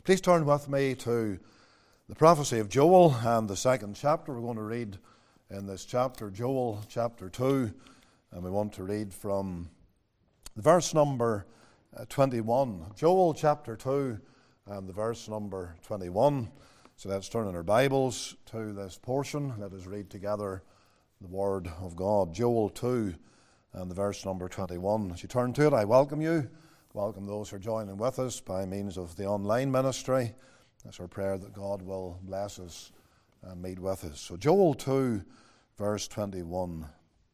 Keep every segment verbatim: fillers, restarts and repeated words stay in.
Please turn with me to the prophecy of Joel and the second chapter. We're going to read in this chapter, Joel chapter two, and we want to read from verse number twenty-one. Joel chapter two and the verse number twenty-one. So let's turn in our Bibles to this portion. Let us read together the Word of God. Joel two and the verse number twenty-one. As you turn to it, I welcome you. Welcome those who are joining with us by means of the online ministry. It's our prayer that God will bless us and meet with us. So Joel two, verse twenty-one.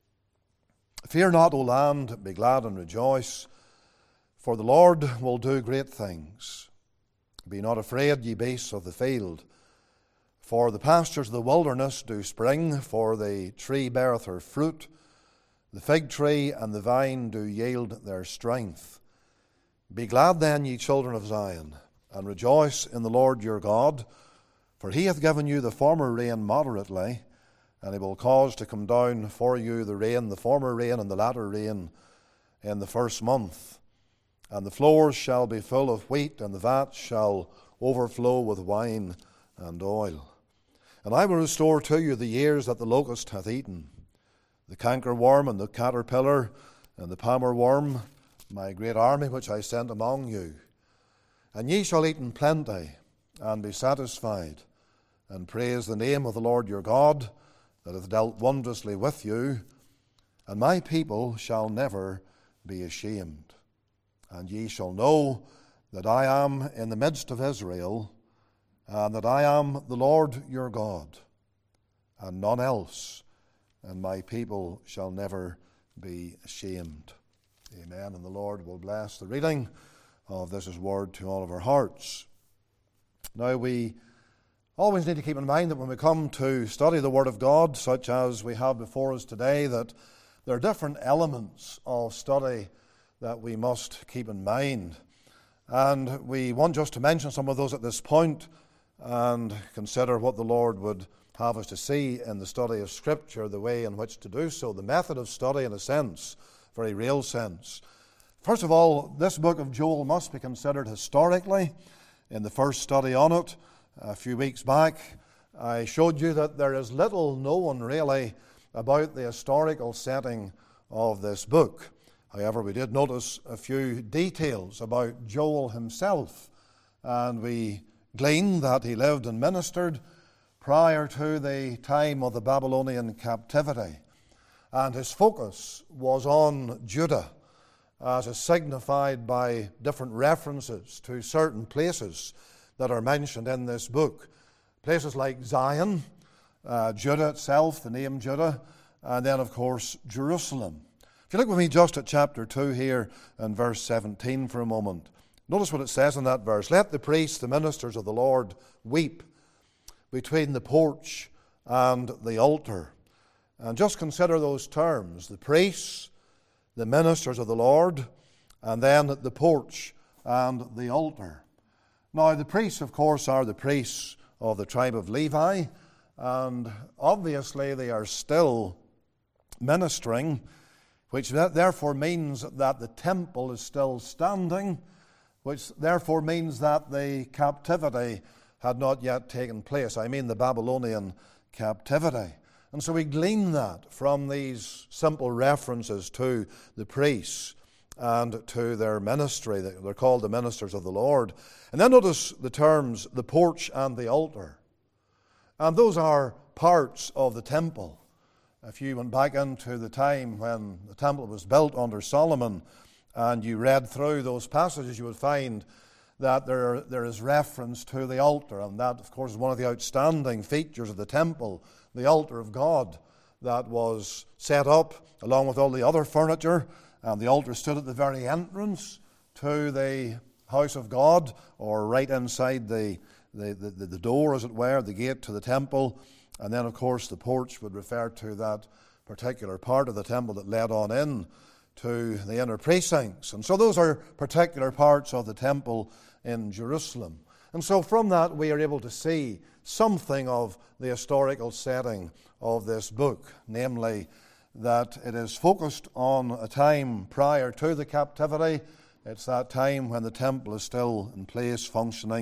Fear not, O land, be glad and rejoice, for the Lord will do great things. Be not afraid, ye beasts of the field, for the pastures of the wilderness do spring, for the tree beareth her fruit, the fig tree and the vine do yield their strength. Be glad then, ye children of Zion, and rejoice in the Lord your God, for he hath given you the former rain moderately, and he will cause to come down for you the rain, the former rain and the latter rain, in the first month. And the floors shall be full of wheat, and the vats shall overflow with wine and oil. And I will restore to you the years that the locust hath eaten, the cankerworm and the caterpillar and the palmer worm, my great army which I sent among you. And ye shall eat in plenty, and be satisfied, and praise the name of the Lord your God, that hath dealt wondrously with you, and my people shall never be ashamed. And ye shall know that I am in the midst of Israel, and that I am the Lord your God, and none else, and my people shall never be ashamed. Amen. And the Lord will bless the reading of this His word to all of our hearts. Now, we always need to keep in mind that when we come to study the Word of God, such as we have before us today, that there are different elements of study that we must keep in mind. And we want just to mention some of those at this point and consider what the Lord would have us to see in the study of Scripture, the way in which to do so, the method of study in a sense, very real sense. First of all, this book of Joel must be considered historically. In the first study on it, a few weeks back, I showed you that there is little known really about the historical setting of this book. However, we did notice a few details about Joel himself, and we gleaned that he lived and ministered prior to the time of the Babylonian captivity. And his focus was on Judah, as is signified by different references to certain places that are mentioned in this book. Places like Zion, uh, Judah itself, the name Judah, and then, of course, Jerusalem. If you look with me just at chapter two here and verse seventeen for a moment, notice what it says in that verse. Let the priests, the ministers of the Lord, weep between the porch and the altar. And just consider those terms, the priests, the ministers of the Lord, and then the porch and the altar. Now, the priests, of course, are the priests of the tribe of Levi, and obviously they are still ministering, which therefore means that the temple is still standing, which therefore means that the captivity had not yet taken place. I mean the Babylonian captivity. And so we glean that from these simple references to the priests and to their ministry. They're called the ministers of the Lord. And then notice the terms, the porch and the altar. And those are parts of the temple. If you went back into the time when the temple was built under Solomon and you read through those passages, you would find that there, there is reference to the altar. And that, of course, is one of the outstanding features of the temple, the altar of God that was set up along with all the other furniture. And the altar stood at the very entrance to the house of God, or right inside the, the, the, the door, as it were, the gate to the temple. And then, of course, the porch would refer to that particular part of the temple that led on in to the inner precincts. And so those are particular parts of the temple in Jerusalem. And so from that we are able to see something of the historical setting of this book, namely that it is focused on a time prior to the captivity. It's that time when the temple is still in place, functioning,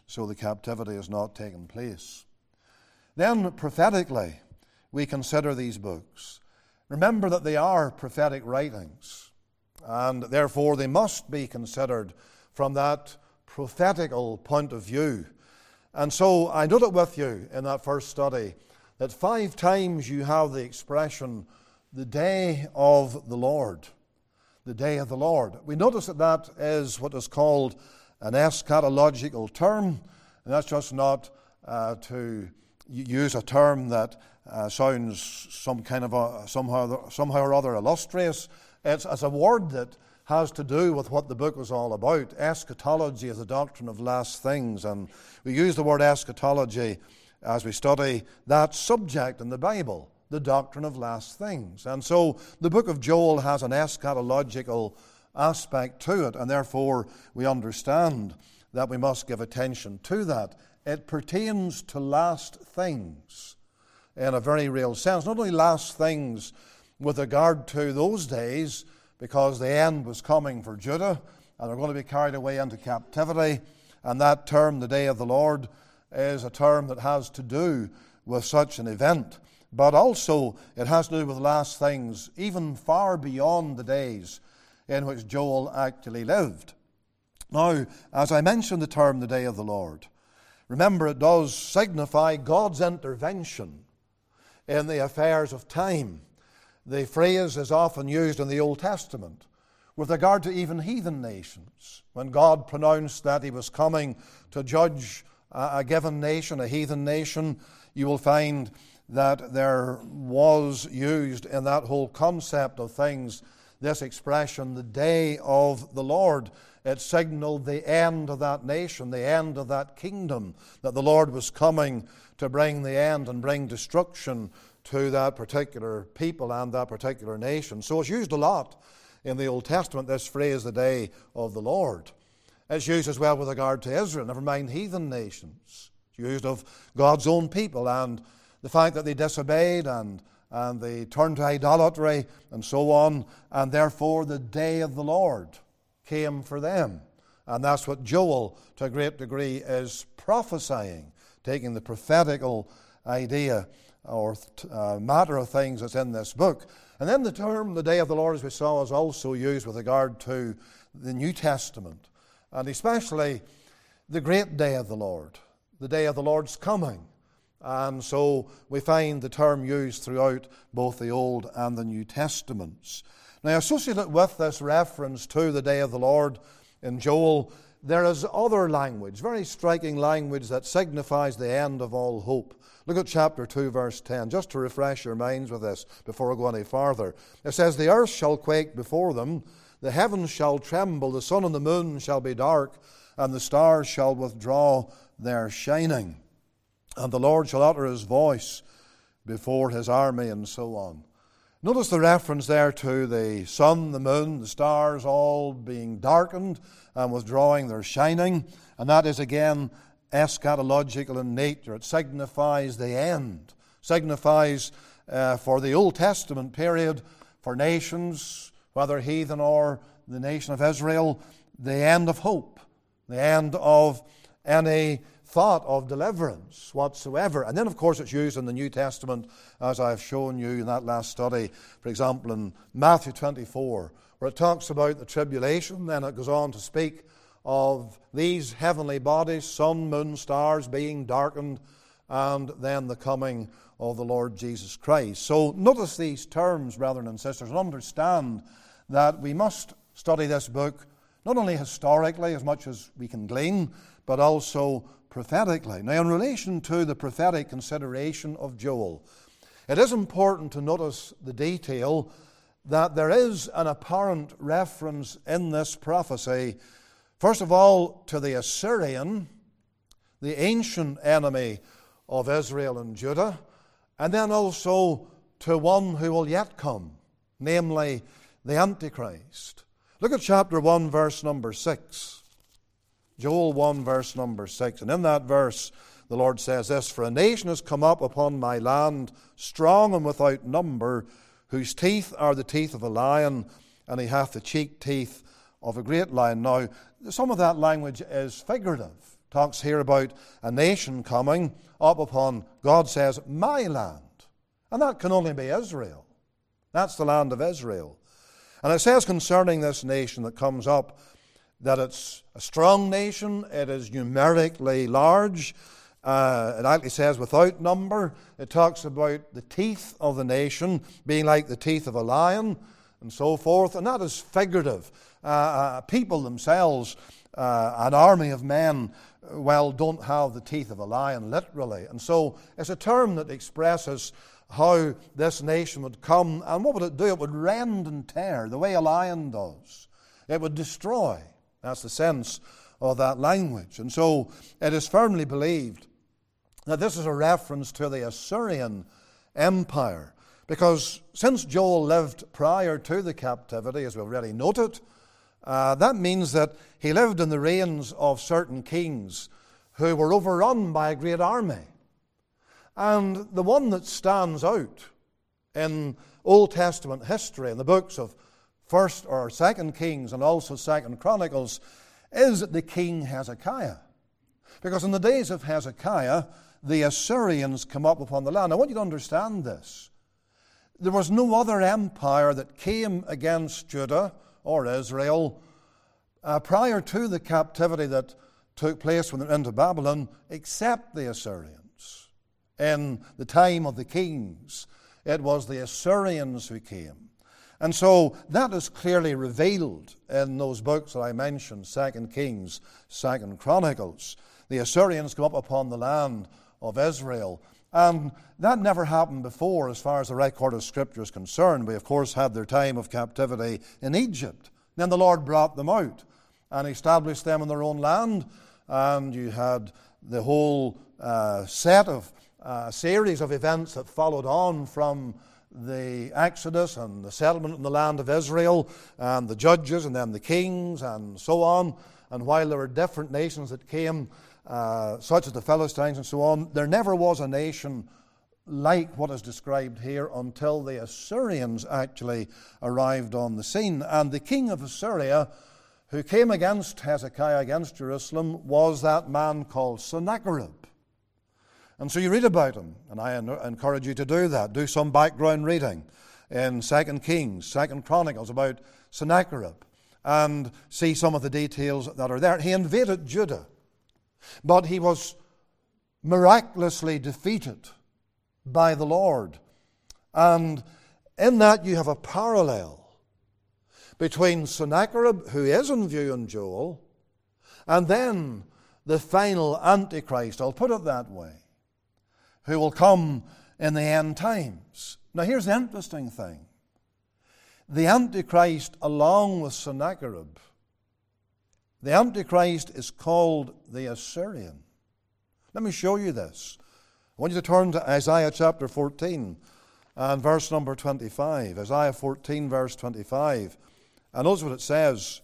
so the captivity has not taken place. Then, prophetically, we consider these books. Remember that they are prophetic writings, and therefore they must be considered from that prophetical point of view. And so I noted with you in that first study that five times you have the expression, the day of the Lord. The day of the Lord. We notice that that is what is called an eschatological term, and that's just not uh, to use a term that uh, sounds some kind of a, somehow somehow or other illustrious. It's, it's a word that has to do with what the book is all about. Eschatology is the doctrine of last things, and we use the word eschatology as we study that subject in the Bible, the doctrine of last things. And so the book of Joel has an eschatological aspect to it, and therefore we understand that we must give attention to that. It pertains to last things in a very real sense. Not only last things with regard to those days, because the end was coming for Judah, and they're going to be carried away into captivity, and that term, the day of the Lord, is a term that has to do with such an event. But also it has to do with last things, even far beyond the days in which Joel actually lived. Now, as I mentioned the term, the day of the Lord, remember it does signify God's intervention in the affairs of time. The phrase is often used in the Old Testament with regard to even heathen nations. When God pronounced that he was coming to judge a given nation, a heathen nation, you will find that there was used in that whole concept of things this expression, the day of the Lord. It signaled the end of that nation, the end of that kingdom, that the Lord was coming to bring the end and bring destruction to that particular people and that particular nation. So it's used a lot in the Old Testament, this phrase, the day of the Lord. It's used as well with regard to Israel, never mind heathen nations. It's used of God's own people and the fact that they disobeyed and, and they turned to idolatry and so on, and therefore the day of the Lord came for them. And that's what Joel, to a great degree, is prophesying, taking the prophetical idea or uh, matter of things that's in this book. And then the term, the day of the Lord, as we saw, is also used with regard to the New Testament, and especially the great day of the Lord, the day of the Lord's coming. And so we find the term used throughout both the Old and the New Testaments. Now, associated with this reference to the day of the Lord in Joel, there is other language, very striking language that signifies the end of all hope. Look at chapter two, verse ten, just to refresh your minds with this before we go any farther. It says, "The earth shall quake before them, the heavens shall tremble, the sun and the moon shall be dark, and the stars shall withdraw their shining. And the Lord shall utter his voice before his army," and so on. Notice the reference there to the sun, the moon, the stars all being darkened and withdrawing their shining. And that is again eschatological in nature. It signifies the end. Signifies uh, for the Old Testament period, for nations, whether heathen or the nation of Israel, the end of hope. The end of any thought of deliverance whatsoever. And then, of course, it's used in the New Testament, as I've shown you in that last study. For example, in Matthew twenty-four, where it talks about the tribulation, then it goes on to speak of these heavenly bodies, sun, moon, stars being darkened, and then the coming of the Lord Jesus Christ. So notice these terms, brethren and sisters, and understand that we must study this book not only historically, as much as we can glean, but also prophetically. Now, in relation to the prophetic consideration of Joel, it is important to notice the detail that there is an apparent reference in this prophecy, first of all, to the Assyrian, the ancient enemy of Israel and Judah, and then also to one who will yet come, namely the Antichrist. Look at chapter one, verse number six. Joel one, verse number six. And in that verse, the Lord says this, "For a nation has come up upon my land, strong and without number, whose teeth are the teeth of a lion, and he hath the cheek teeth of a great lion." Now, some of that language is figurative, talks here about a nation coming up upon, God says, my land. And that can only be Israel. That's the land of Israel. And it says concerning this nation that comes up that it's a strong nation, it is numerically large. Uh, it actually says without number. It talks about the teeth of the nation being like the teeth of a lion and so forth. And that is figurative. Uh, uh, people themselves, uh, an army of men, well, don't have the teeth of a lion, literally. And so it's a term that expresses how this nation would come. And what would it do? It would rend and tear the way a lion does. It would destroy. That's the sense of that language. And so it is firmly believed that this is a reference to the Assyrian Empire. Because since Joel lived prior to the captivity, as we've already noted, uh, that means that he lived in the reigns of certain kings who were overrun by a great army. And the one that stands out in Old Testament history, in the books of First or Second Kings and also Second Chronicles, is the King Hezekiah. Because in the days of Hezekiah, the Assyrians come up upon the land. I want you to understand this. There was no other empire that came against Judah or Israel uh, prior to the captivity that took place when they went into Babylon, except the Assyrians. In the time of the kings, it was the Assyrians who came. And so that is clearly revealed in those books that I mentioned, Second Kings, Second Chronicles. The Assyrians come up upon the land of Israel. And that never happened before as far as the record of Scripture is concerned. We, of course, had their time of captivity in Egypt. Then the Lord brought them out and established them in their own land. And you had the whole uh, set of uh, series of events that followed on from the Exodus and the settlement in the land of Israel and the judges and then the kings and so on. And while there were different nations that came, uh, such as the Philistines and so on, there never was a nation like what is described here until the Assyrians actually arrived on the scene. And the king of Assyria, who came against Hezekiah, against Jerusalem, was that man called Sennacherib. And so you read about him, and I encourage you to do that. Do some background reading in Second Kings, Second Chronicles about Sennacherib, and see some of the details that are there. He invaded Judah, but he was miraculously defeated by the Lord. And in that you have a parallel between Sennacherib, who is in view in Joel, and then the final Antichrist, I'll put it that way, who will come in the end times. Now here's the interesting thing. The Antichrist, along with Sennacherib, the Antichrist is called the Assyrian. Let me show you this. I want you to turn to Isaiah chapter fourteen and verse number twenty-five. Isaiah fourteen, verse twenty-five. And notice what it says.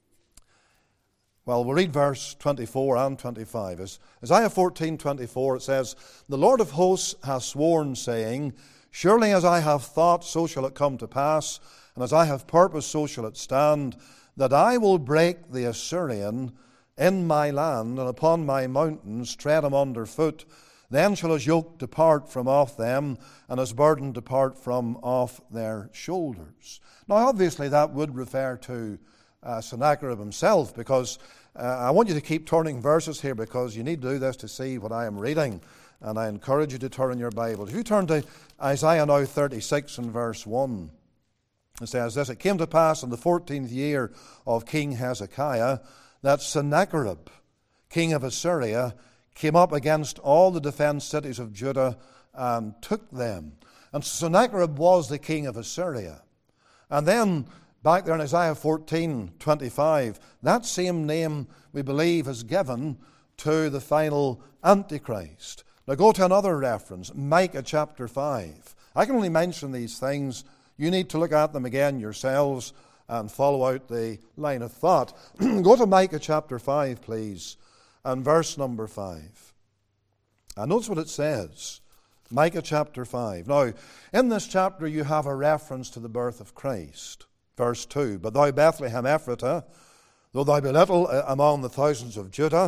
Well, we'll read verse twenty-four and twenty-five. As Isaiah fourteen, twenty-four, it says, "The Lord of hosts hath sworn, saying, Surely as I have thought, so shall it come to pass, and as I have purposed, so shall it stand, that I will break the Assyrian in my land, and upon my mountains tread him under foot. Then shall his yoke depart from off them, and his burden depart from off their shoulders." Now, obviously, that would refer to uh, Sennacherib himself, because uh, I want you to keep turning verses here, because you need to do this to see what I am reading, and I encourage you to turn in your Bibles. If you turn to Isaiah now thirty-six and verse one, it says this, "It came to pass in the fourteenth year of King Hezekiah that Sennacherib, king of Assyria, came up against all the defenced cities of Judah and took them." And Sennacherib was the king of Assyria. And then, back there in Isaiah fourteen, twenty-five, that same name, we believe, is given to the final Antichrist. Now go to another reference, Micah chapter five. I can only mention these things. You need to look at them again yourselves and follow out the line of thought. Go to Micah chapter five, please, and verse number five. And notice what it says. Micah chapter five. Now, in this chapter you have a reference to the birth of Christ. Verse two, "But thou, Bethlehem Ephratah, though thou be little among the thousands of Judah,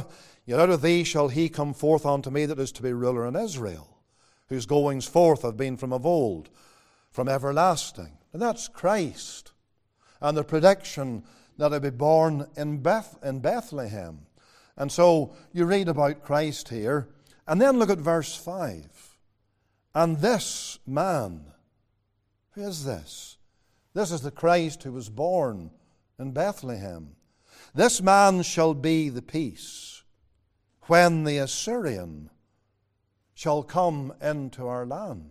Yet out of thee shall he come forth unto me that is to be ruler in Israel, whose goings forth have been from of old, from everlasting. And that's Christ. And the prediction that he'd be born in, Beth, in Bethlehem. And so you read about Christ here. And then look at verse five. And this man, who is this? This is the Christ who was born in Bethlehem. This man shall be the peace when the Assyrian shall come into our land.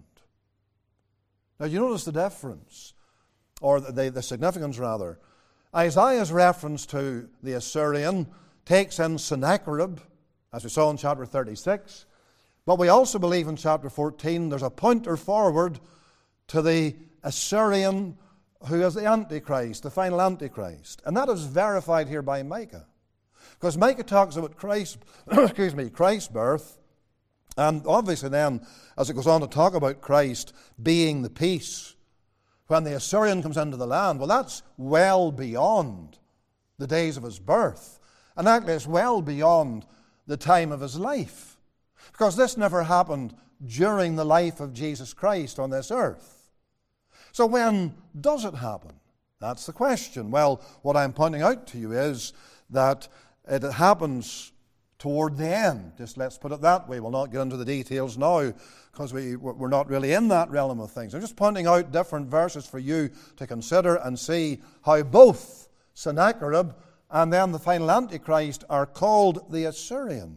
Now you notice the difference, or the, the significance rather. Isaiah's reference to the Assyrian takes in Sennacherib, as we saw in chapter thirty-six. But we also believe in chapter fourteen there's a pointer forward to the Assyrian who is the Antichrist, the final Antichrist. And that is verified here by Micah. Because Micah talks about Christ, excuse me, Christ's birth, and obviously then, as it goes on to talk about Christ being the peace when the Assyrian comes into the land, well, that's well beyond the days of his birth. And actually, it's well beyond the time of his life. Because this never happened during the life of Jesus Christ on this earth. So when does it happen? That's the question. Well, what I'm pointing out to you is that it happens toward the end. Just let's put it that way. We'll not get into the details now because we, we're not really in that realm of things. I'm just pointing out different verses for you to consider and see how both Sennacherib and then the final Antichrist are called the Assyrian.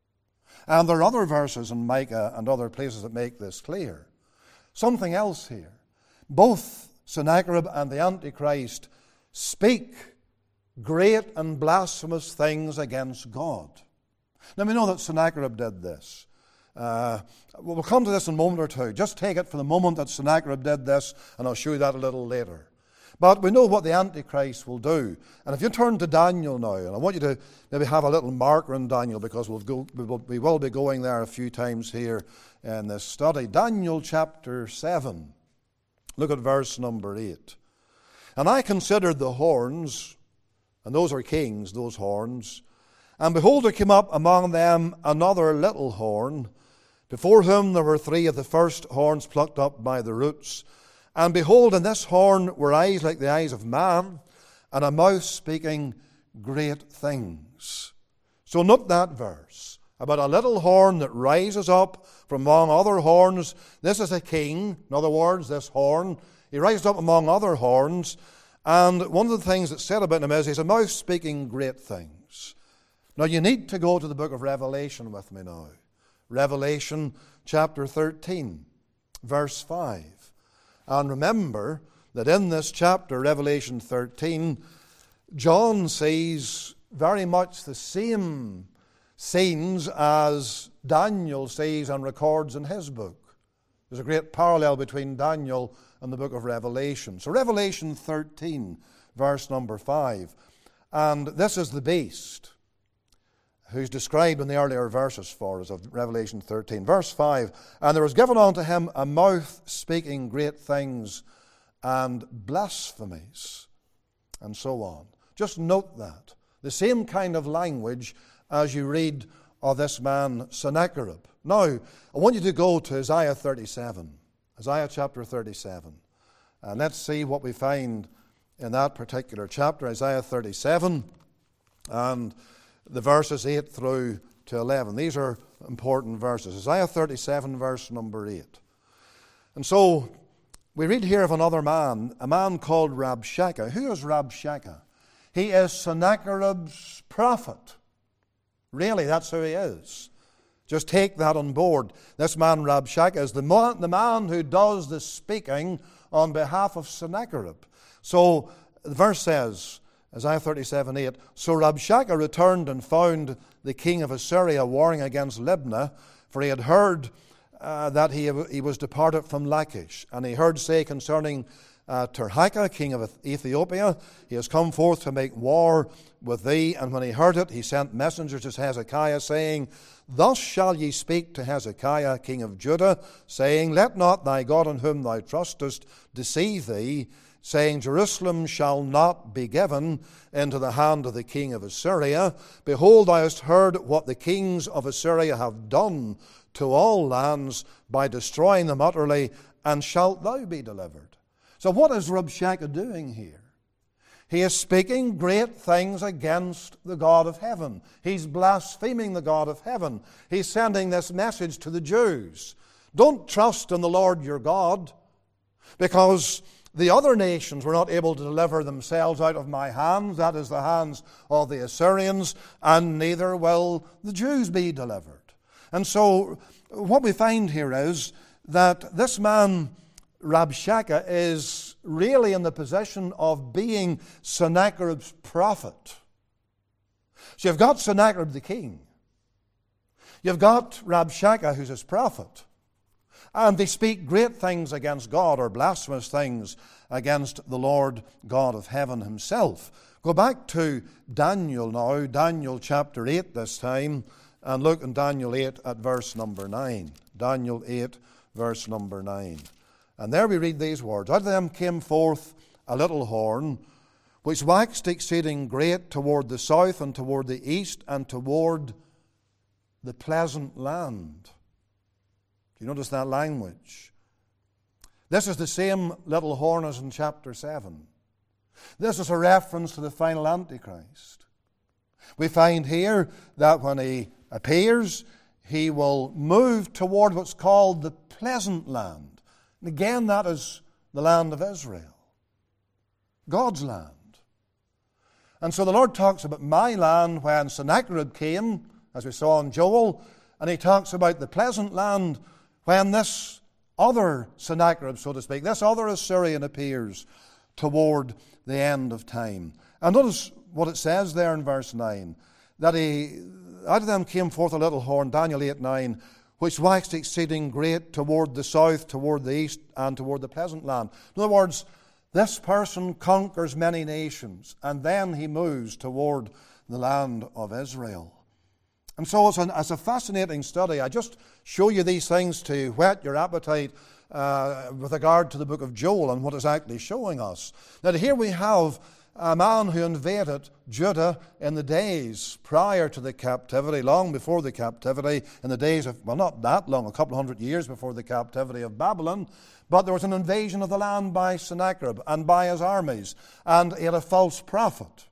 And there are other verses in Micah and other places that make this clear. Something else here. Both Sennacherib and the Antichrist speak great and blasphemous things against God. Now we know that Sennacherib did this. Uh, we'll come to this in a moment or two. Just take it for the moment that Sennacherib did this, and I'll show you that a little later. But we know what the Antichrist will do. And if you turn to Daniel now, and I want you to maybe have a little marker in Daniel because we'll go, we, will, we will be going there a few times here in this study. Daniel chapter seven. Look at verse number eight. And I considered the horns, and those are kings, those horns. And behold, there came up among them another little horn, before whom there were three of the first horns plucked up by the roots. And behold, in this horn were eyes like the eyes of man, and a mouth speaking great things. So note that verse about a little horn that rises up from among other horns. This is a king. In other words, this horn, he rises up among other horns. And one of the things that's said about him is he's a mouth speaking great things. Now you need to go to the book of Revelation with me now. Revelation chapter thirteen, verse five. And remember that in this chapter, Revelation thirteen, John sees very much the same scenes as Daniel sees and records in his book. There's a great parallel between Daniel and the book of Revelation. So Revelation thirteen, verse number five. And this is the beast who's described in the earlier verses for us of Revelation thirteen. Verse five, and there was given unto him a mouth speaking great things and blasphemies, and so on. Just note that. The same kind of language as you read of this man Sennacherib. Now, I want you to go to Isaiah thirty-seven. Isaiah chapter thirty-seven. And let's see what we find in that particular chapter, Isaiah thirty-seven, and the verses eight through to eleven. These are important verses. Isaiah thirty-seven, verse number eight. And so, we read here of another man, a man called Rabshakeh. Who is Rabshakeh? He is Sennacherib's prophet. Really, that's who he is. Just take that on board. This man, Rabshakeh, is the man, the man who does the speaking on behalf of Sennacherib. So, the verse says, Isaiah thirty-seven, eight, so Rabshakeh returned and found the king of Assyria warring against Libnah, for he had heard uh, that he, he was departed from Lachish. And he heard say concerning uh, Tirhakah, king of Ethiopia, he has come forth to make war with thee. And when he heard it, he sent messengers to Hezekiah, saying, thus shall ye speak to Hezekiah, king of Judah, saying, let not thy God in whom thou trustest deceive thee, saying, Jerusalem shall not be given into the hand of the king of Assyria. Behold, thou hast heard what the kings of Assyria have done to all lands by destroying them utterly, and shalt thou be delivered. So what is Rabshakeh doing here? He is speaking great things against the God of heaven. He's blaspheming the God of heaven. He's sending this message to the Jews. Don't trust in the Lord your God, because the other nations were not able to deliver themselves out of my hands, that is the hands of the Assyrians, and neither will the Jews be delivered. And so what we find here is that this man Rabshakeh is really in the position of being Sennacherib's prophet. So you've got Sennacherib the king. You've got Rabshakeh who's his prophet. And they speak great things against God, or blasphemous things against the Lord God of heaven himself. Go back to Daniel now, Daniel chapter eight this time, and look in Daniel eight at verse number nine. Daniel eight, verse number nine. And there we read these words. Out of them came forth a little horn, which waxed exceeding great toward the south and toward the east and toward the pleasant land. Do you notice that language? This is the same little horn as in chapter seven. This is a reference to the final Antichrist. We find here that when he appears, he will move toward what's called the pleasant land. And again, that is the land of Israel, God's land. And so the Lord talks about my land when Sennacherib came, as we saw in Joel, and he talks about the pleasant land when this other Sennacherib, so to speak, this other Assyrian appears toward the end of time. And notice what it says there in verse nine, that he, out of them came forth a little horn, Daniel eight nine, which waxed exceeding great toward the south, toward the east, and toward the pleasant land. In other words, this person conquers many nations, and then he moves toward the land of Israel. And so it's, an, it's a fascinating study. I just show you these things to whet your appetite uh, with regard to the book of Joel and what it's actually showing us. Now here we have a man who invaded Judah in the days prior to the captivity, long before the captivity, in the days of, well, not that long, a couple of hundred years before the captivity of Babylon, but there was an invasion of the land by Sennacherib and by his armies, and he had a false prophet.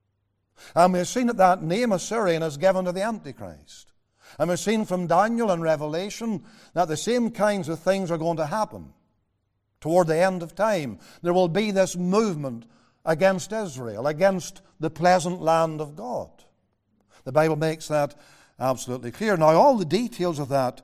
And we've seen that that name Assyrian is given to the Antichrist. And we've seen from Daniel and Revelation that the same kinds of things are going to happen toward the end of time. There will be this movement against Israel, against the pleasant land of God. The Bible makes that absolutely clear. Now, all the details of that,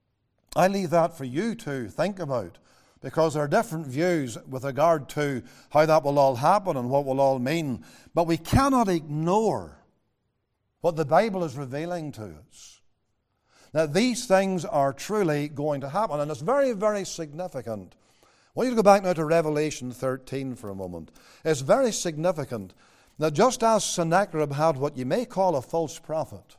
I leave that for you to think about, because there are different views with regard to how that will all happen and what will all mean. But we cannot ignore what the Bible is revealing to us, that these things are truly going to happen. And it's very, very significant. I want you to go back now to Revelation thirteen for a moment. It's very significant that just as Sennacherib had what you may call a false prophet,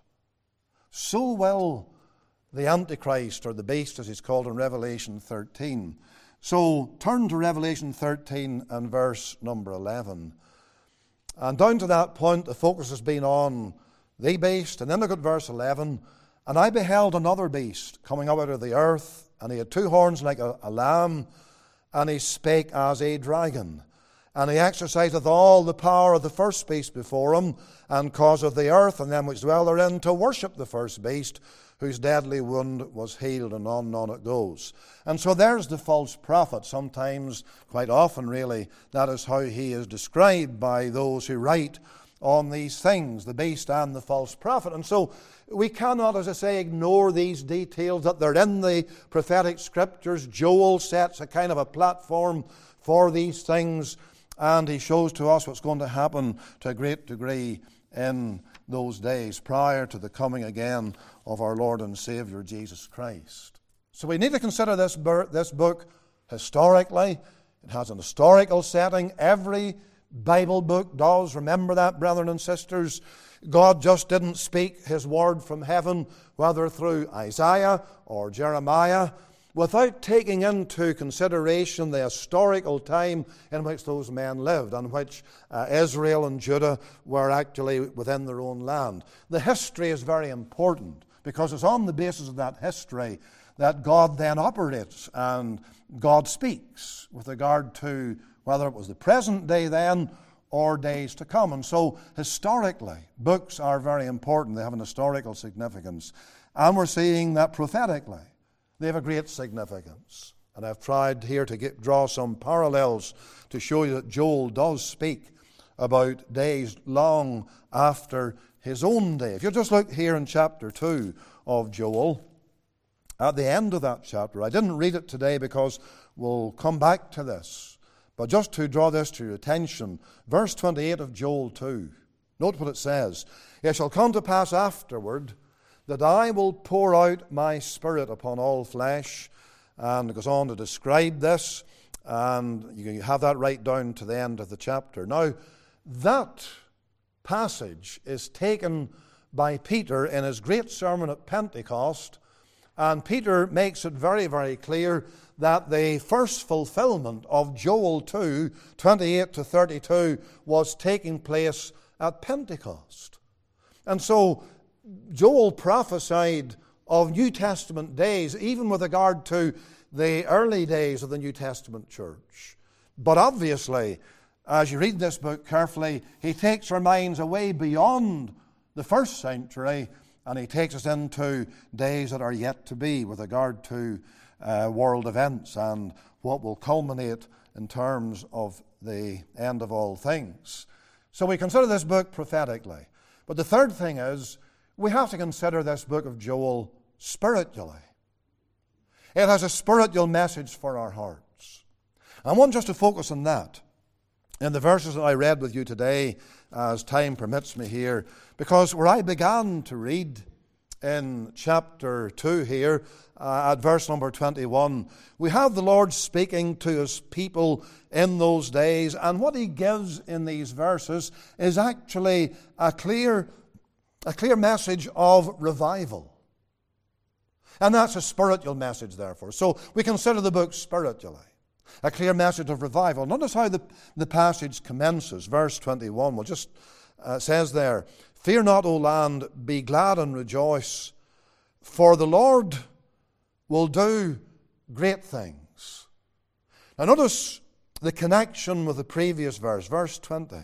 so will the Antichrist, or the beast as he's called in Revelation thirteen. So turn to Revelation thirteen and verse number eleven. And down to that point, the focus has been on the beast. And then look at verse eleven. And I beheld another beast coming up out of the earth, and he had two horns like a, a lamb, and he spake as a dragon. And he exerciseth all the power of the first beast before him, and causeth the earth and them which dwell therein to worship the first beast, whose deadly wound was healed, and on and on it goes. And so there's the false prophet. Sometimes, quite often really, that is how he is described by those who write on these things, the beast and the false prophet. And so we cannot, as I say, ignore these details, that they're in the prophetic scriptures. Joel sets a kind of a platform for these things, and he shows to us what's going to happen to a great degree in those days prior to the coming again of our Lord and Savior Jesus Christ. So we need to consider this, this book historically. It has an historical setting. Every Bible book does. Remember that, brethren and sisters. God just didn't speak His word from heaven, whether through Isaiah or Jeremiah, without taking into consideration the historical time in which those men lived, and which uh, Israel and Judah were actually within their own land. The history is very important, because it's on the basis of that history that God then operates and God speaks with regard to whether it was the present day then or days to come. And so historically, books are very important. They have an historical significance. And we're seeing that prophetically, they have a great significance. And I've tried here to get, draw some parallels to show you that Joel does speak about days long after his own day. If you just look here in chapter two of Joel, at the end of that chapter, I didn't read it today because we'll come back to this, but just to draw this to your attention, verse twenty-eight of Joel two, note what it says. It shall come to pass afterward that I will pour out my Spirit upon all flesh. And it goes on to describe this, and you have that right down to the end of the chapter. Now, that passage is taken by Peter in his great sermon at Pentecost, and Peter makes it very, very clear that the first fulfillment of Joel two, twenty-eight to thirty-two, was taking place at Pentecost. And so Joel prophesied of New Testament days, even with regard to the early days of the New Testament church. But obviously, as you read this book carefully, he takes our minds away beyond the first century, and he takes us into days that are yet to be with regard to uh, world events and what will culminate in terms of the end of all things. So we consider this book prophetically. But the third thing is, we have to consider this book of Joel spiritually. It has a spiritual message for our hearts. I want just to focus on that in the verses that I read with you today, as time permits me here, because where I began to read in chapter two here, uh, at verse number twenty-one, we have the Lord speaking to his people in those days, and what he gives in these verses is actually a clear, a clear message of revival. And that's a spiritual message, therefore. So we consider the book spiritually. A clear message of revival. Notice how the, the passage commences. Verse twenty-one, well, just uh, says there, Fear not, O land, be glad and rejoice, for the Lord will do great things. Now notice the connection with the previous verse, verse twenty.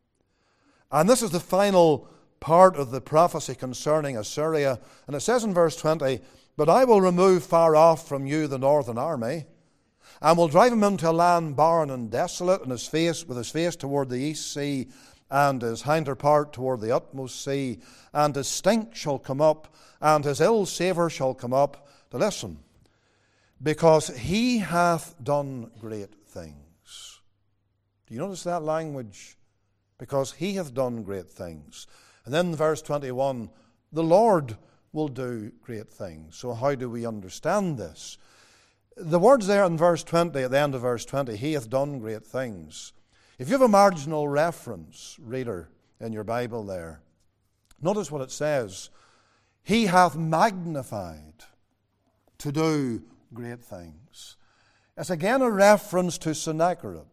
And this is the final part of the prophecy concerning Assyria. And it says in verse twenty, But I will remove far off from you the northern army, and will drive him into a land barren and desolate, and his face with his face toward the east sea, and his hinder part toward the utmost sea, and his stink shall come up, and his ill savour shall come up. To listen, because he hath done great things. Do you notice that language? Because he hath done great things. And then verse twenty-one, the Lord will do great things. So how do we understand this? The words there in verse twenty, at the end of verse twenty, he hath done great things. If you have a marginal reference, reader, in your Bible there, notice what it says. He hath magnified to do great things. It's again a reference to Sennacherib.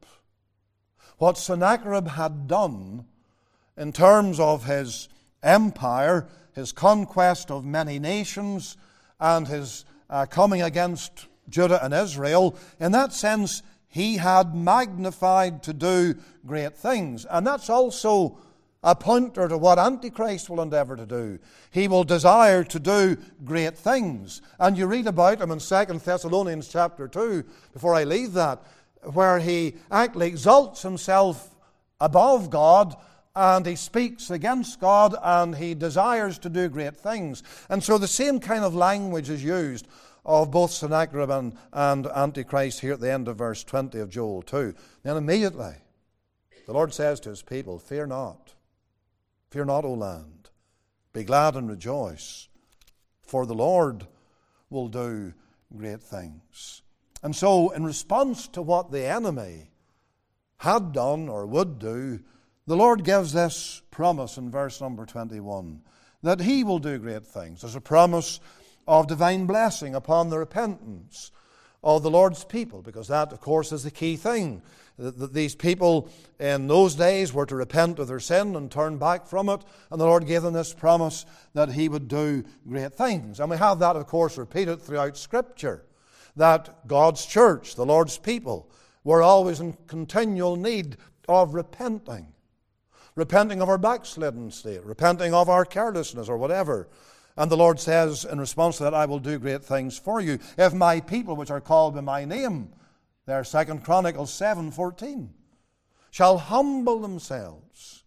What Sennacherib had done in terms of his empire, his conquest of many nations, and his uh, coming against Judah and Israel, in that sense, he had magnified to do great things. And that's also a pointer to what Antichrist will endeavour to do. He will desire to do great things. And you read about him in Second Thessalonians chapter two, before I leave that, where he actually exalts himself above God, and he speaks against God, and he desires to do great things. And so the same kind of language is used of both Sennacherib and, and Antichrist here at the end of verse twenty of Joel two. Then immediately, the Lord says to his people, Fear not. Fear not, O land. Be glad and rejoice, for the Lord will do great things. And so, in response to what the enemy had done or would do, the Lord gives this promise in verse number twenty-one, that he will do great things. There's a promise of divine blessing upon the repentance of the Lord's people, because that, of course, is the key thing. That these people in those days were to repent of their sin and turn back from it, and the Lord gave them this promise that He would do great things. And we have that, of course, repeated throughout Scripture, that God's church, the Lord's people, were always in continual need of repenting. Repenting of our backslidden state, repenting of our carelessness or whatever. And the Lord says in response to that, I will do great things for you, if my people which are called by my name, there, Second Chronicles seven fourteen, shall humble themselves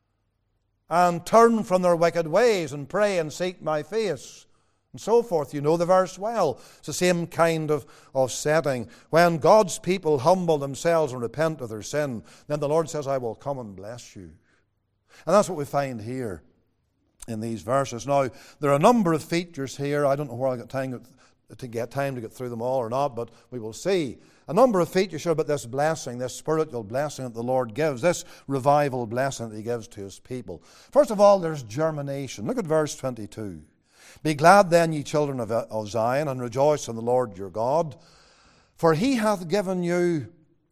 and turn from their wicked ways and pray and seek my face, and so forth. You know the verse well. It's the same kind of, of setting. When God's people humble themselves and repent of their sin, then the Lord says, I will come and bless you. And that's what we find here in these verses. Now, there are a number of features here. I don't know where I'll get time to get time to get through them all or not, but we will see. A number of features here about this blessing, this spiritual blessing that the Lord gives, this revival blessing that He gives to His people. First of all, there's germination. Look at verse twenty-two. Be glad then, ye children of, of Zion, and rejoice in the Lord your God, for He hath given you...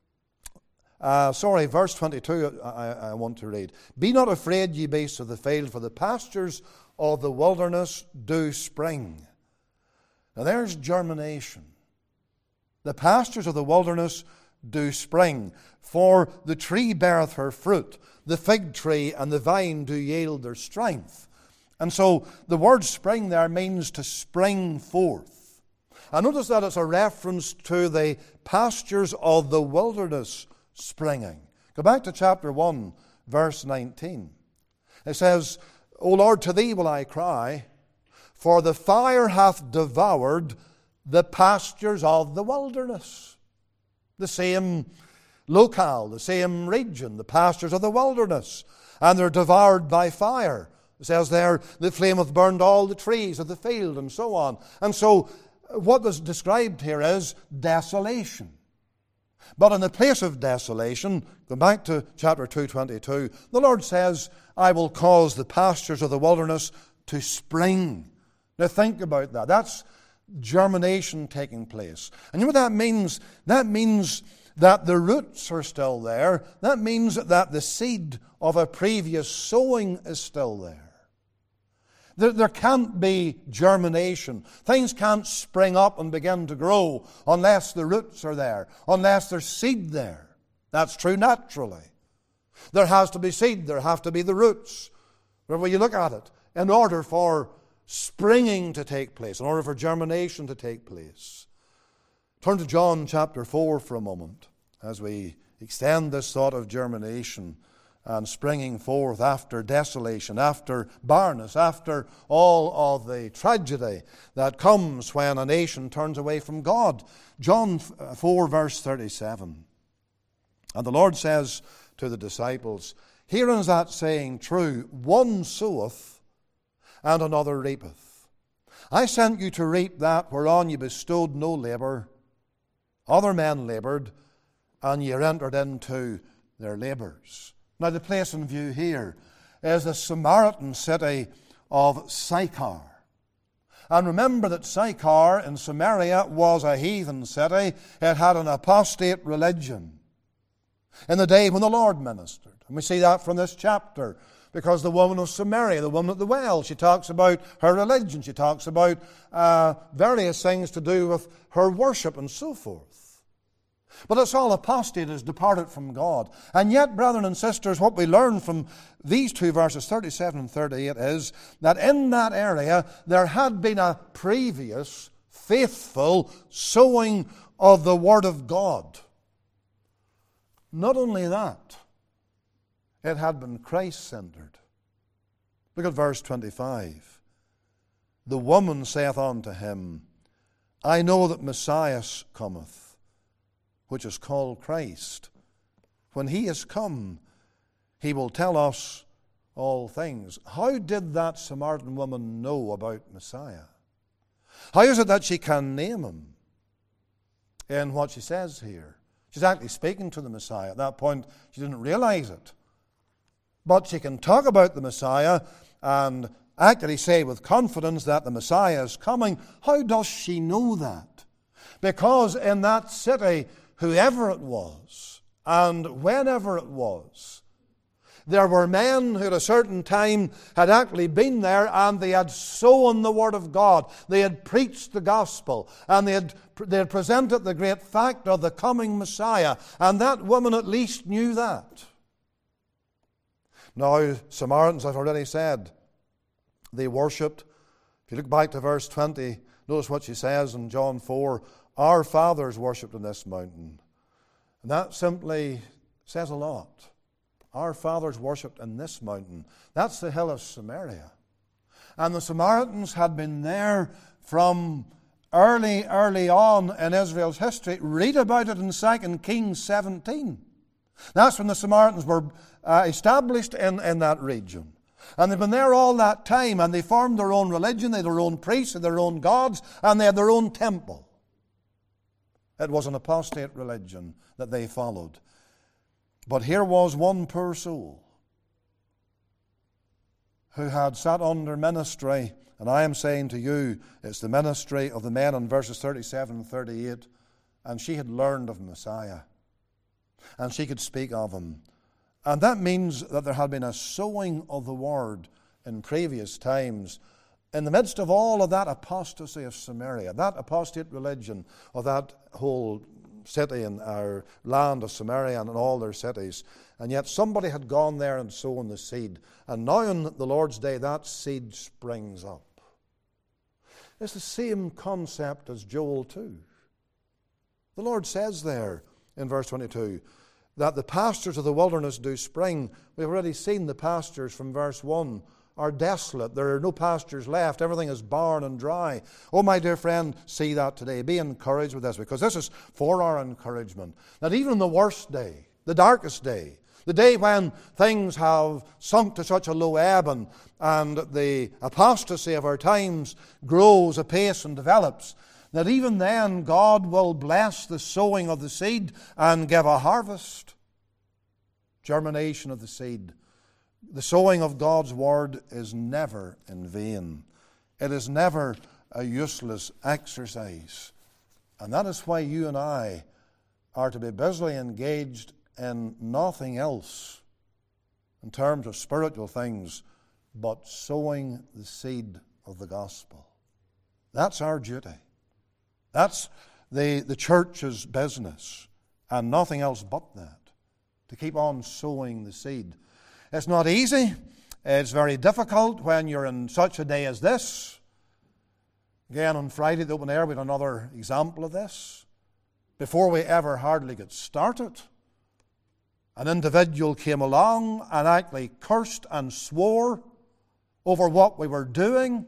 Uh, sorry, verse twenty-two I, I want to read. Be not afraid, ye beasts of the field, for the pastures of the wilderness do spring. Now there's germination. The pastures of the wilderness do spring, for the tree beareth her fruit, the fig tree and the vine do yield their strength. And so the word spring there means to spring forth. And notice that it's a reference to the pastures of the wilderness springing. Go back to chapter one, verse nineteen. It says, O Lord, to Thee will I cry, for the fire hath devoured the pastures of the wilderness. The same locale, the same region, the pastures of the wilderness. And they're devoured by fire. It says there, the flame hath burned all the trees of the field, and so on. And so, what is described here is desolation. But in the place of desolation, go back to chapter two twenty-two, the Lord says, I will cause the pastures of the wilderness to spring. Now think about that. That's germination taking place. And you know what that means? That means that the roots are still there. That means that the seed of a previous sowing is still there. There, there can't be germination. Things can't spring up and begin to grow unless the roots are there, unless there's seed there. That's true naturally. There has to be seed. There have to be the roots. Wherever you look at it, in order for springing to take place, in order for germination to take place. Turn to John chapter four for a moment as we extend this thought of germination and springing forth after desolation, after barrenness, after all of the tragedy that comes when a nation turns away from God. John four verse thirty-seven. And the Lord says to the disciples, Herein is that saying true, one soweth and another reapeth. I sent you to reap that whereon ye bestowed no labour. Other men laboured, and ye entered into their labours. Now the place in view here is the Samaritan city of Sychar. And remember that Sychar in Samaria was a heathen city. It had an apostate religion in the day when the Lord ministered. And we see that from this chapter. Because the woman of Samaria, the woman at the well, she talks about her religion. She talks about uh, various things to do with her worship and so forth. But it's all apostate, has departed from God. And yet, brethren and sisters, what we learn from these two verses, thirty-seven and thirty-eight, is that in that area there had been a previous faithful sowing of the Word of God. Not only that, it had been Christ-centered. Look at verse twenty-five. The woman saith unto him, I know that Messiah cometh, which is called Christ. When he is come, he will tell us all things. How did that Samaritan woman know about Messiah? How is it that she can name him in what she says here? She's actually speaking to the Messiah. At that point, she didn't realize it. But she can talk about the Messiah and actually say with confidence that the Messiah is coming. How does she know that? Because in that city, whoever it was, and whenever it was, there were men who at a certain time had actually been there and they had sown the Word of God. They had preached the gospel and they had, they had presented the great fact of the coming Messiah. And that woman at least knew that. Now, Samaritans, I've already said, they worshipped. If you look back to verse twenty, notice what she says in John four, our fathers worshipped on this mountain. And that simply says a lot. Our fathers worshipped in this mountain. That's the hill of Samaria. And the Samaritans had been there from early, early on in Israel's history. Read about it in Second Kings seventeen. That's when the Samaritans were uh, established in, in that region. And they've been there all that time, and they formed their own religion, they had their own priests, they had their own gods, and they had their own temple. It was an apostate religion that they followed. But here was one poor soul who had sat under ministry, and I am saying to you, it's the ministry of the men in verses thirty-seven and thirty-eight, and she had learned of Messiah, and she could speak of him. And that means that there had been a sowing of the word in previous times in the midst of all of that apostasy of Samaria, that apostate religion of that whole city and our land of Samaria and in all their cities. And yet somebody had gone there and sown the seed. And now on the Lord's day, that seed springs up. It's the same concept as Joel two. The Lord says there in verse twenty-two that the pastures of the wilderness do spring. We've already seen the pastures from verse one are desolate. There are no pastures left. Everything is barren and dry. Oh, my dear friend, see that today. Be encouraged with this, because this is for our encouragement. That even in the worst day, the darkest day, the day when things have sunk to such a low ebb and, and the apostasy of our times grows apace and develops, that even then God will bless the sowing of the seed and give a harvest. Germination of the seed. The sowing of God's Word is never in vain. It is never a useless exercise. And that is why you and I are to be busily engaged in nothing else in terms of spiritual things but sowing the seed of the gospel. That's our duty. That's the, the church's business, and nothing else but that, to keep on sowing the seed. It's not easy. It's very difficult when you're in such a day as this. Again, on Friday at the open air, we had another example of this. Before we ever hardly got started, an individual came along and actually cursed and swore over what we were doing.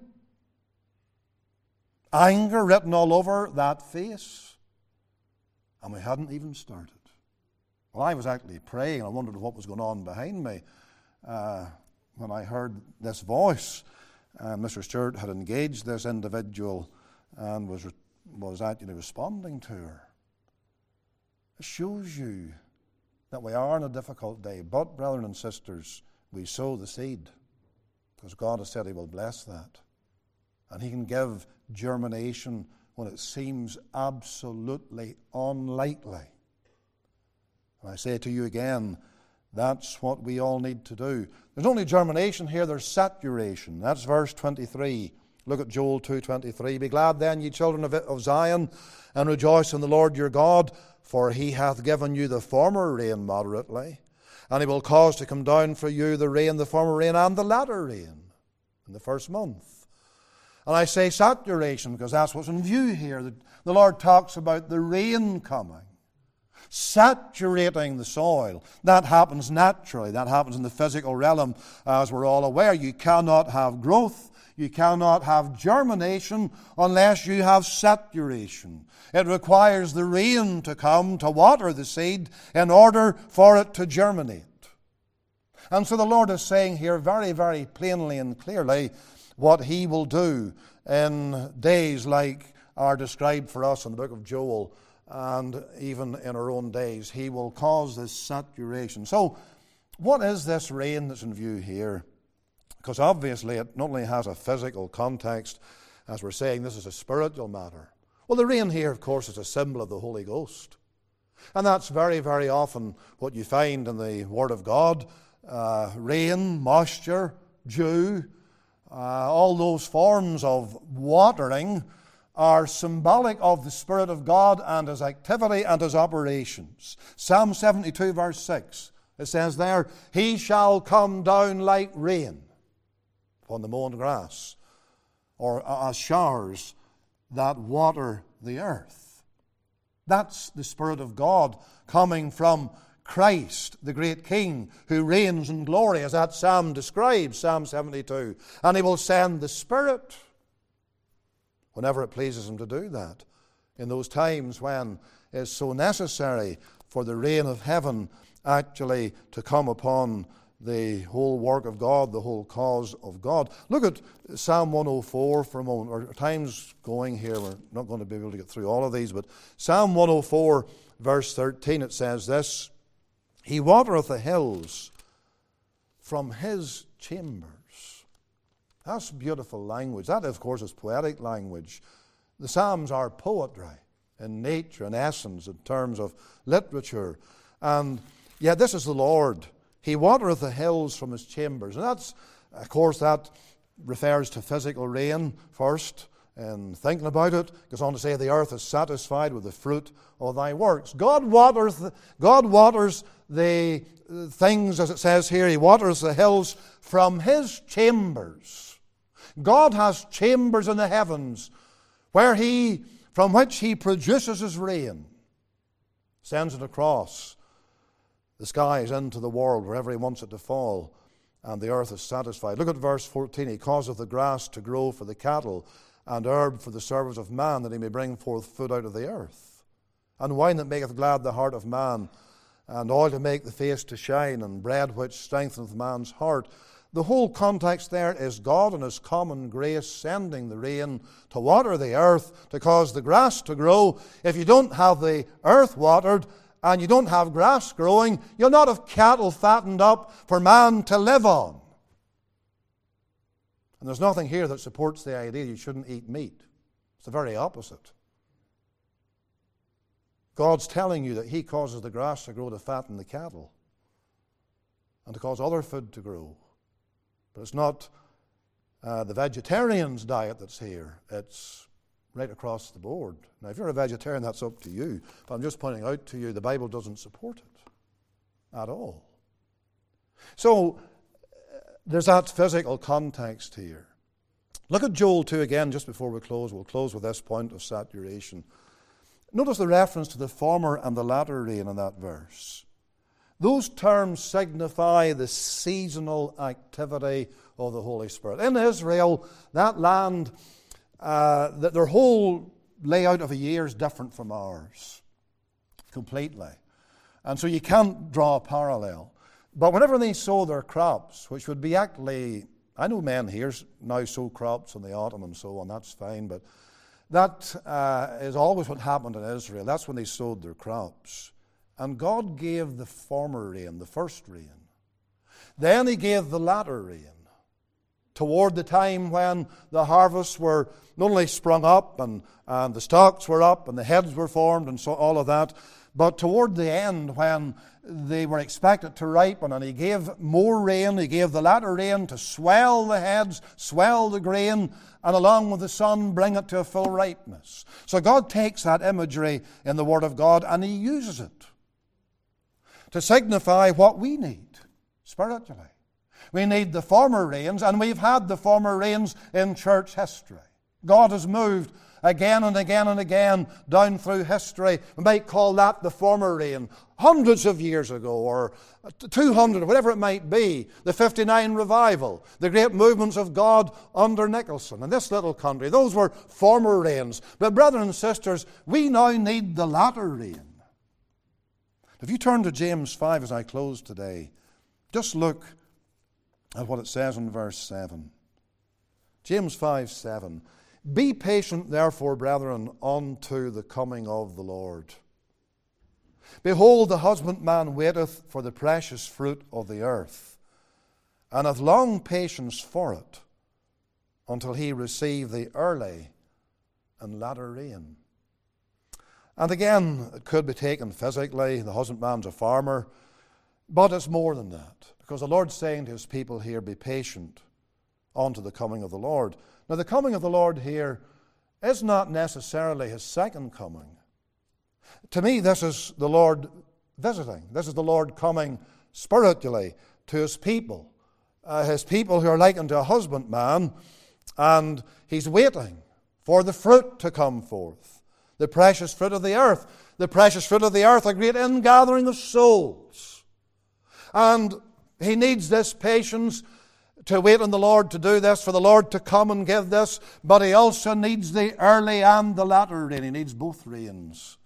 Anger written all over that face. And we hadn't even started. Well, I was actually praying. I wondered what was going on behind me. Uh, when I heard this voice, uh, Mister Stewart had engaged this individual and was, was actually responding to her. It shows you that we are in a difficult day. But, brethren and sisters, we sow the seed, because God has said He will bless that. And He can give germination when it seems absolutely unlikely. And I say to you again, that's what we all need to do. There's only germination here, there's saturation. That's verse twenty-three. Look at Joel two twenty-three. Be glad then, ye children of, of Zion, and rejoice in the Lord your God, for He hath given you the former rain moderately, and He will cause to come down for you the rain, the former rain, and the latter rain in the first month. And I say saturation because that's what's in view here. The, the Lord talks about the rain coming, saturating the soil. That happens naturally. That happens in the physical realm, as we're all aware. You cannot have growth, you cannot have germination unless you have saturation. It requires the rain to come to water the seed in order for it to germinate. And so the Lord is saying here very, very plainly and clearly what He will do in days like are described for us in the book of Joel, and even in our own days. He will cause this saturation. So, what is this rain that's in view here? Because obviously it not only has a physical context, as we're saying, this is a spiritual matter. Well, the rain here, of course, is a symbol of the Holy Ghost. And that's very, very often what you find in the Word of God. Uh, rain, moisture, dew, uh, all those forms of watering are symbolic of the Spirit of God and His activity and His operations. Psalm seventy-two, verse six, it says there, He shall come down like rain upon the mown grass, or as showers that water the earth. That's the Spirit of God coming from Christ, the great King, who reigns in glory, as that psalm describes, Psalm seventy-two. And He will send the Spirit whenever it pleases Him to do that, in those times when it's so necessary for the rain of heaven actually to come upon the whole work of God, the whole cause of God. Look at Psalm one oh four for a moment. Our time's going here. We're not going to be able to get through all of these, but Psalm one oh four, verse thirteen, it says this, He watereth the hills from His chambers. That's beautiful language. That, of course, is poetic language. The Psalms are poetry in nature, in essence, in terms of literature. And yet this is the Lord. He watereth the hills from His chambers. And that's, of course, that refers to physical rain first. And thinking about it, goes on to say, the earth is satisfied with the fruit of thy works. God waters, God waters the things, as it says here. He waters the hills from His chambers. God has chambers in the heavens where He, from which He produces His rain, sends it across the skies into the world wherever He wants it to fall, and the earth is satisfied. Look at verse fourteen. He causeth the grass to grow for the cattle, and herb for the service of man, that he may bring forth food out of the earth. And wine that maketh glad the heart of man, and oil to make the face to shine, and bread which strengtheneth man's heart. The whole context there is God in His common grace sending the rain to water the earth, to cause the grass to grow. If you don't have the earth watered, and you don't have grass growing, you'll not have cattle fattened up for man to live on. And there's nothing here that supports the idea you shouldn't eat meat. It's the very opposite. God's telling you that He causes the grass to grow to fatten the cattle and to cause other food to grow. But it's not uh, the vegetarian's diet that's here. It's right across the board. Now, if you're a vegetarian, that's up to you. But I'm just pointing out to you, the Bible doesn't support it at all. So, uh, there's that physical context here. Look at Joel two again, just before we close. We'll close with this point of saturation. Notice the reference to the former and the latter rain in that verse. Those terms signify the seasonal activity of the Holy Spirit. In Israel, that land, uh, that their whole layout of a year is different from ours, completely. And so you can't draw a parallel. But whenever they sow their crops, which would be actually, I know men here now sow crops in the autumn and so on, that's fine, but that uh, is always what happened in Israel. That's when they sowed their crops. And God gave the former rain, the first rain. Then He gave the latter rain toward the time when the harvests were not only sprung up and, and the stalks were up and the heads were formed and so all of that, but toward the end when they were expected to ripen, and He gave more rain. He gave the latter rain to swell the heads, swell the grain, and along with the sun bring it to a full ripeness. So God takes that imagery in the Word of God and He uses it to signify what we need spiritually. We need the former rains, and we've had the former rains in church history. God has moved again and again and again down through history. We might call that the former rain. Hundreds of years ago, or two hundred, or whatever it might be, the fifty-nine revival, the great movements of God under Nicholson in this little country, those were former rains. But brothers and sisters, we now need the latter rain. If you turn to James five as I close today, just look at what it says in verse seven. James five seven. Be patient, therefore, brethren, unto the coming of the Lord. Behold, the husbandman waiteth for the precious fruit of the earth, and hath long patience for it, until he receive the early and latter rain. And again, it could be taken physically. The husbandman's a farmer. But it's more than that. Because the Lord's saying to his people here, be patient unto the coming of the Lord. Now, the coming of the Lord here is not necessarily his second coming. To me, this is the Lord visiting. This is the Lord coming spiritually to his people. Uh, his people who are likened to a husbandman, and he's waiting for the fruit to come forth. The precious fruit of the earth. The precious fruit of the earth, a great ingathering of souls. And he needs this patience to wait on the Lord to do this, for the Lord to come and give this, but he also needs the early and the latter rain. He needs both rains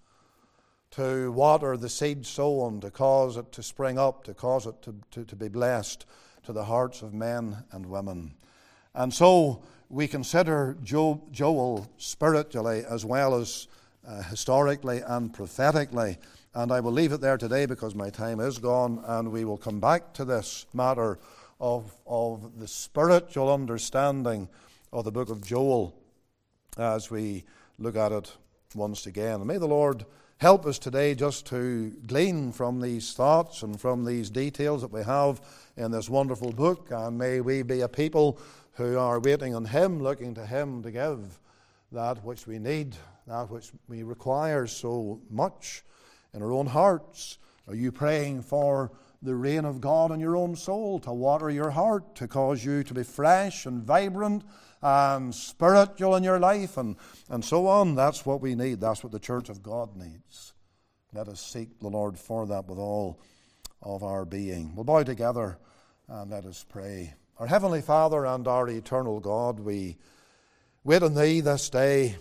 to water the seed sown, to cause it to spring up, to cause it to, to, to be blessed to the hearts of men and women. And so we consider Jo- Joel spiritually as well as uh, historically and prophetically. And I will leave it there today because my time is gone, and we will come back to this matter of, of the spiritual understanding of the book of Joel as we look at it once again. And may the Lord help us today just to glean from these thoughts and from these details that we have in this wonderful book, and may we be a people who are waiting on him, looking to him to give that which we need, that which we require so much in our own hearts. Are you praying for the rain of God in your own soul to water your heart, to cause you to be fresh and vibrant and spiritual in your life, and, and so on? That's what we need. That's what the church of God needs. Let us seek the Lord for that with all of our being. We'll bow together and let us pray. Our Heavenly Father and our eternal God, we wait on Thee this day.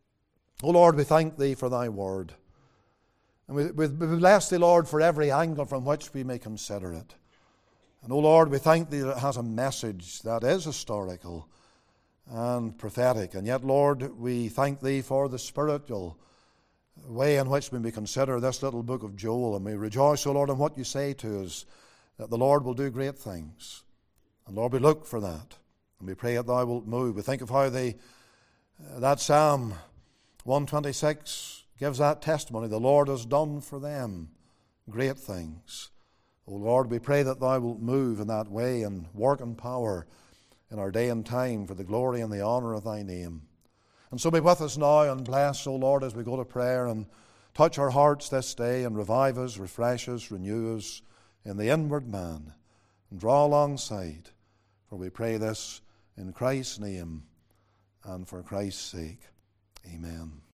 O Lord, we thank Thee for Thy word. And we, we bless Thee, Lord, for every angle from which we may consider it. And, O Lord, we thank Thee that it has a message that is historical and prophetic. And yet, Lord, we thank Thee for the spiritual way in which we may consider this little book of Joel. And we rejoice, O Lord, in what You say to us, that the Lord will do great things. And, Lord, we look for that. And we pray that Thou wilt move. We think of how the, uh, that Psalm one twenty-six gives that testimony. The Lord has done for them great things. O Lord, we pray that Thou wilt move in that way and work in power in our day and time for the glory and the honour of Thy name. And so be with us now and bless, O Lord, as we go to prayer, and touch our hearts this day and revive us, refresh us, renew us in the inward man, and draw alongside. For we pray this in Christ's name and for Christ's sake. Amen.